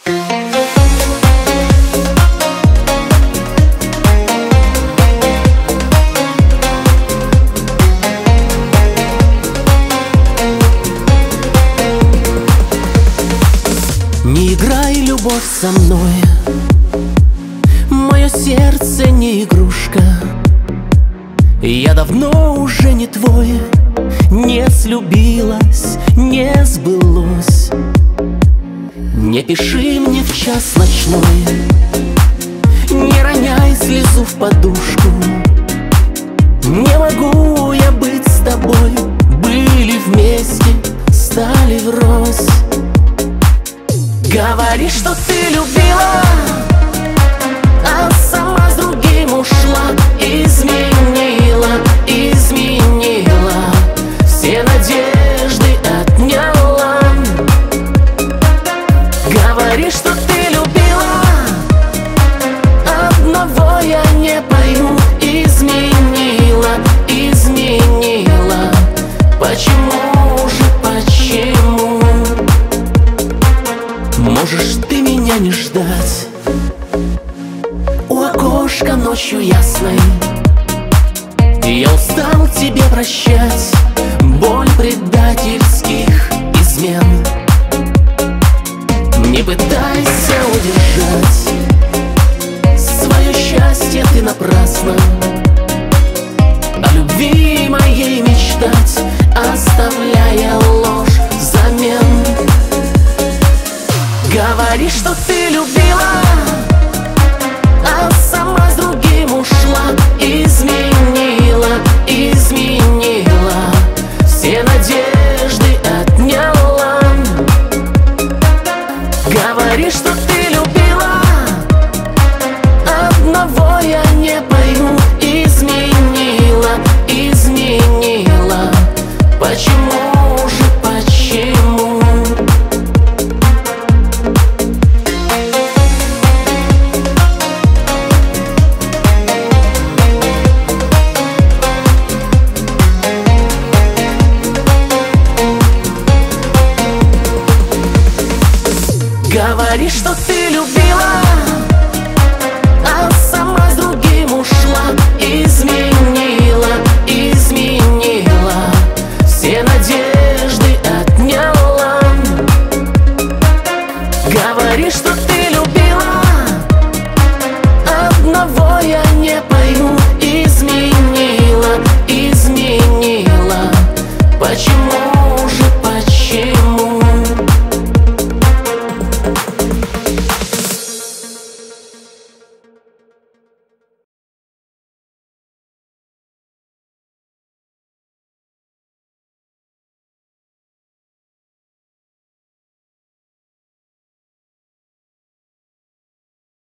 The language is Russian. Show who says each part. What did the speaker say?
Speaker 1: Не играй, любовь, со мной. Мое сердце не игрушка. Я давно уже не твой. Не слюбилась, не сбылось. Не пиши мне в час ночной. Не роняй слезу в подушку. Не могу я быть с тобой. Были вместе, стали врозь. Говори, что ты любила, а сама с другим ушла. Изменила, изменила, все надежды отняла. Говори, что ты любила, одного я не пойму. Изменила, изменила, почему же, почему? Можешь ты меня не ждать у окошка ночью ясной. Я устал тебе прощать боль предательских измен. Не пытайся удержать свое счастье ты напрасно. О любви моей мечтать, оставляя ложь взамен. Говори, что ты любила, а сама с другим ушла. Изменила, изменила, все надежды отняла. Говори, что ты любила, одного я не пойму. Изменила, изменила, почему же, почему? Говори, что ты любила, а сама с другим ушла. Изменила, изменила, все надежды отняла. Говори, что ты